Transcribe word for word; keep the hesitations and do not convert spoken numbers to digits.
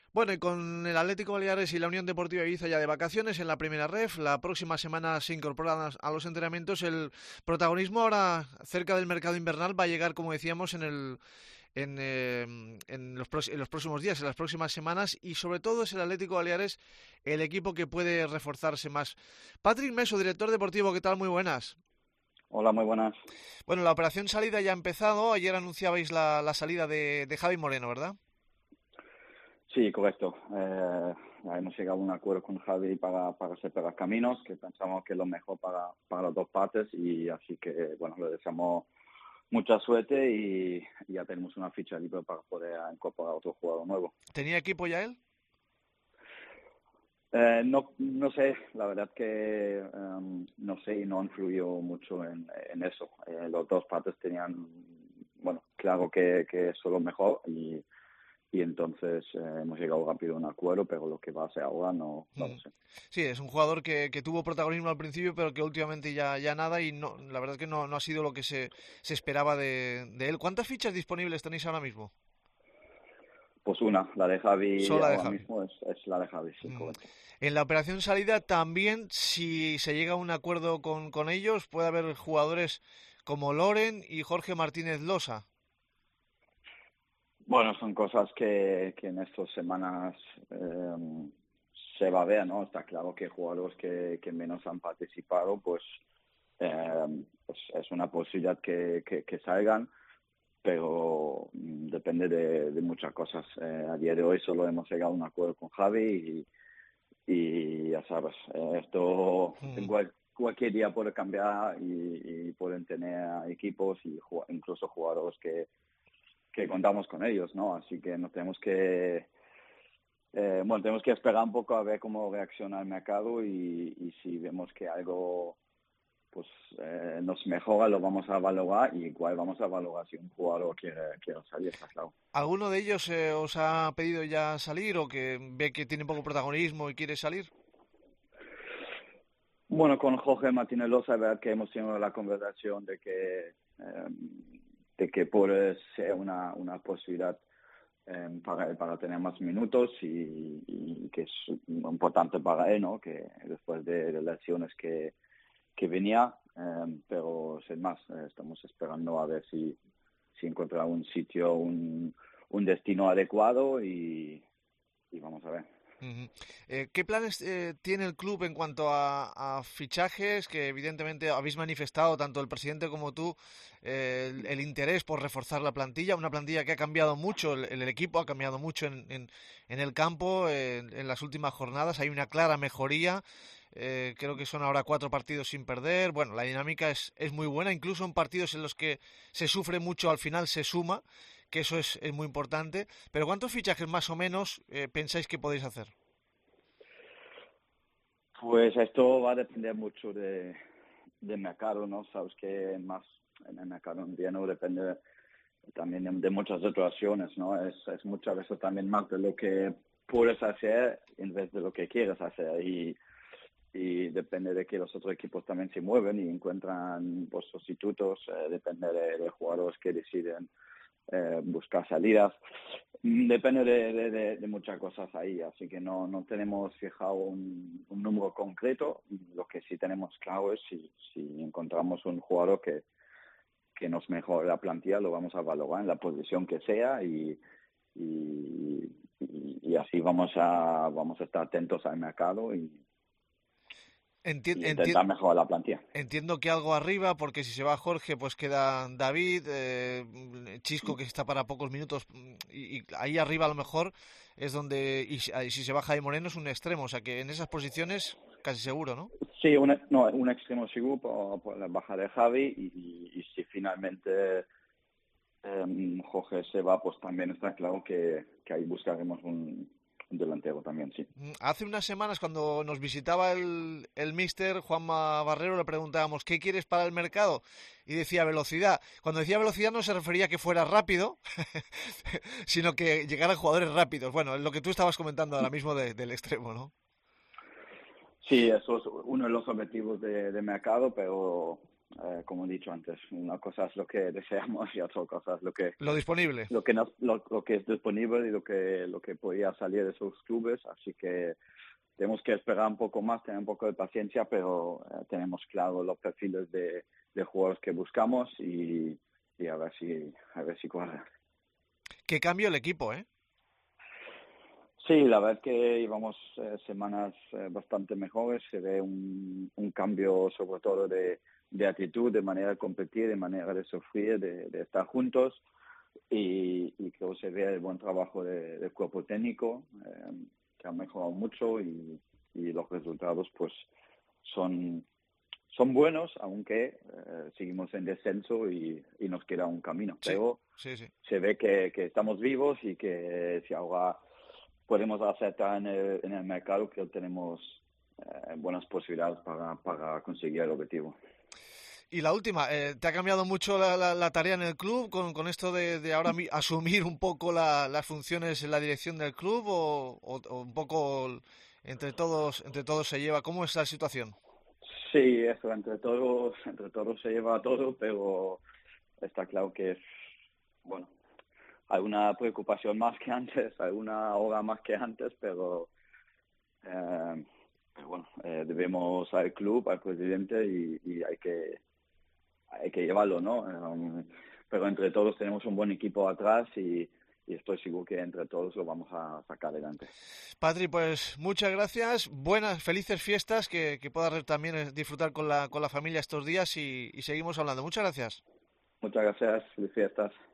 Bueno, y con el Atlético Baleares y la Unión Deportiva Ibiza ya de vacaciones en la primera ref, la próxima semana se incorporan a a los entrenamientos. El protagonismo ahora cerca del mercado invernal va a llegar, como decíamos, en el en, eh, en, los pros- en los próximos días, en las próximas semanas, y sobre todo es el Atlético Baleares el equipo que puede reforzarse más. Patrick Meso, director deportivo, ¿qué tal? Muy buenas. Hola, muy buenas. Bueno, la operación salida ya ha empezado. Ayer anunciabais la, la salida de, de Javi Moreno, ¿verdad? Sí, correcto. Eh, hemos llegado a un acuerdo con Javi para, para separar caminos, que pensamos que es lo mejor para, para las dos partes y así que, bueno, le deseamos mucha suerte y, y ya tenemos una ficha libre para poder incorporar otro jugador nuevo. ¿Tenía equipo ya él? Eh, no, no sé, la verdad que um, no sé y no influyó mucho en, en eso. Eh, las dos partes tenían, bueno, claro que, que eso es lo mejor y y entonces eh, hemos llegado rápido a un acuerdo, pero lo que va a ser ahora no, no lo Mm. sé. Sí, es un jugador que, que tuvo protagonismo al principio, pero que últimamente ya, ya nada y no, la verdad es que no, no ha sido lo que se, se esperaba de, de él. ¿Cuántas fichas disponibles tenéis ahora mismo? Pues una, la de Javi Solo la de ahora Javi. mismo es, es la de Javi, sí, Mm. correcto. En la operación salida también, si se llega a un acuerdo con, con ellos, puede haber jugadores como Loren y Jorge Martínez Losa. Bueno, son cosas que, que en estas semanas eh, se va a ver, ¿no? Está claro que jugadores que, que menos han participado, pues, eh, pues es una posibilidad que, que, que salgan, pero mm, depende de, de muchas cosas. Eh, a día de hoy solo hemos llegado a un acuerdo con Javi y ya sabes, eh, esto en Mm. cual- cualquier día puede cambiar y, y pueden tener equipos y ju- incluso jugadores que, que contamos con ellos, ¿no? Así que nos tenemos que, eh, bueno, tenemos que esperar un poco a ver cómo reacciona el mercado y, y si vemos que algo pues eh, nos mejora, lo vamos a valorar y igual vamos a valorar si un jugador quiere, quiere salir, está claro. ¿Alguno de ellos eh, os ha pedido ya salir o que ve que tiene poco protagonismo y quiere salir? Bueno, con Jorge Martínez Loza, es verdad que hemos tenido la conversación de que, eh, de que puede ser una, una posibilidad eh, para él para tener más minutos y, y que es importante para él, ¿no? Que después de, de lesiones que, que venía, eh, pero sin más, eh, estamos esperando a ver si, si encuentra un sitio, un, un destino adecuado y, y vamos a ver. Ujú. Eh, ¿qué planes eh, tiene el club en cuanto a, a fichajes? Que evidentemente habéis manifestado, tanto el presidente como tú, eh, el, el interés por reforzar la plantilla, una plantilla que ha cambiado mucho, el, el equipo ha cambiado mucho en, en, en el campo en, en las últimas jornadas, hay una clara mejoría, eh, creo que son ahora cuatro partidos sin perder, bueno, la dinámica es, es muy buena, incluso en partidos en los que se sufre mucho, al final se suma, que eso es, es muy importante, pero ¿cuántos fichajes más o menos eh, pensáis que podéis hacer? Pues esto va a depender mucho de, de mercado, ¿no? Sabes que más en el mercado indiano depende también de, de muchas situaciones, ¿no? Es, es muchas veces también más de lo que puedes hacer en vez de lo que quieres hacer y, y depende de que los otros equipos también se mueven y encuentran pues, sustitutos, eh, depende de, de jugadores que deciden eh, buscar salidas. Mm, Depende de, de, de, de muchas cosas ahí, así que no, no tenemos fijado un, un número concreto. Lo que sí tenemos claro es si, si encontramos un jugador que, que nos mejore la plantilla, lo vamos a valorar en la posición que sea y, y, y, y así vamos a, vamos a estar atentos al mercado y, Enti- y enti- intentar mejorar la plantilla. entiendo que algo arriba, porque si se va Jorge, pues queda David, eh, Chisco que está para pocos minutos, mm, y, y ahí arriba a lo mejor es donde, y, si ahí si se baja de Moreno es un extremo, o sea que en esas posiciones casi seguro, ¿no? Sí, un, no, un extremo seguro por, por la baja de Javi y, y, y si finalmente eh, Jorge se va, pues también está claro que, que ahí buscaremos un, un delantero también, sí. Mm, Hace unas semanas cuando nos visitaba el, el mister Juanma Barrero le preguntábamos ¿qué quieres para el mercado? Y decía velocidad. Cuando decía velocidad no se refería a que fuera rápido, sino que llegaran jugadores rápidos. Bueno, es lo que tú estabas comentando ahora mismo de- del extremo, ¿no? Sí, eso es uno de los objetivos de, de mercado, pero eh, como he dicho antes, una cosa es lo que deseamos y otra cosa es lo que Lo disponible. lo que nos, lo, lo que es disponible y lo que lo que podía salir de esos clubes, así que tenemos que esperar un poco más, tener un poco de paciencia, pero eh, tenemos claro los perfiles de, de jugadores que buscamos y, y a ver si a ver si cuadra. Qué cambio el equipo, ¿eh? Sí, la verdad es que llevamos eh, semanas eh, bastante mejores, se ve un, un cambio sobre todo de, de actitud, de manera de competir, de manera de sufrir, de, de estar juntos y, y creo que se ve el buen trabajo de, del cuerpo técnico, eh, que ha mejorado mucho y, y los resultados pues son, son buenos, aunque eh, seguimos en descenso y, y nos queda un camino, Sí, pero sí, sí. se ve que, que estamos vivos y que si ahora podemos acertar en el, en el mercado, creo que tenemos eh, buenas posibilidades para, para conseguir el objetivo. Y la última, eh, ¿te ha cambiado mucho la, la, la tarea en el club con, con esto de, de ahora mi, asumir un poco la, las funciones en la dirección del club o, o, o un poco entre todos entre todos se lleva? ¿Cómo es la situación? Sí, eso, entre todos, entre todos se lleva todo, pero está claro que, bueno, hay una preocupación más que antes, hay una hora más que antes, pero, eh, pero bueno, eh, debemos al club, al presidente y, y hay que hay que llevarlo, ¿no? Um, pero entre todos tenemos un buen equipo atrás y, y estoy seguro que entre todos lo vamos a sacar adelante. Patri, pues muchas gracias, buenas, felices fiestas, que, que puedas también disfrutar con la, con la familia estos días y, y seguimos hablando. Muchas gracias. Muchas gracias, felices fiestas.